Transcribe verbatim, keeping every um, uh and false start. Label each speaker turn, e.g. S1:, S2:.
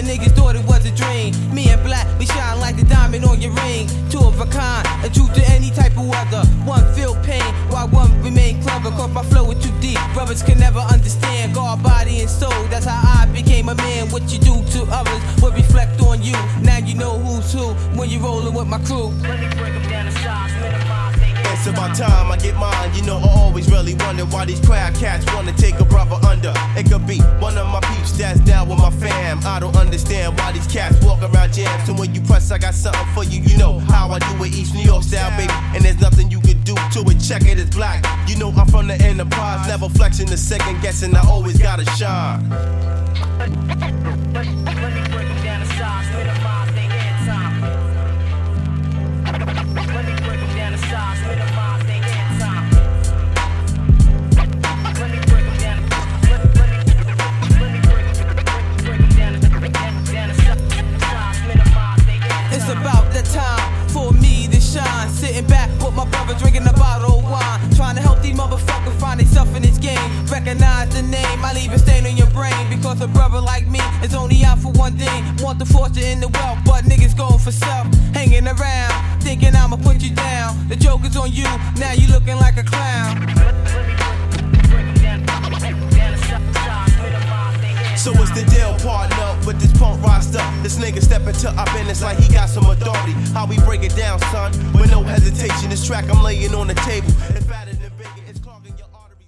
S1: and niggas thought it was a dream. Me and Black, we shine like the diamond on your ring. Two of a kind, a truth to any type of weather. One feel pain, while one remain clever. Cause my flow is too deep, brothers can never understand. God, body, and soul, that's how I became a man. What you do to others will reflect on you. Now you know who's who when you're rolling with my crew.
S2: It's about time I get mine. You know I always really wonder why these crowd cats wanna take a brother under. It could be one of my peeps that's down with my fam. I don't understand why these cats walk around jams. So when you press, I got something for you. You know how I do it, East New York style, baby. And there's nothing you can do to it. Check it, it's Black. You know I'm from the enterprise, never flexing the second guessing. I always gotta shine.
S1: It's about that time for me to shine. Sitting back with my brother drinking a bottle of wine. Trying to help these motherfuckers find themselves in this game. Recognize the name, I leave it stain on your brain. Because a brother like me is only out for one thing. Want the fortune and the wealth, but niggas going for self. Hanging around, thinking I'ma put you down. The joke is on you, now you looking like a clown.
S2: So what's the deal, partner, with this punk roster? This nigga step into our business like he got some authority. How we break it down, son? With no hesitation, this track I'm laying on the table.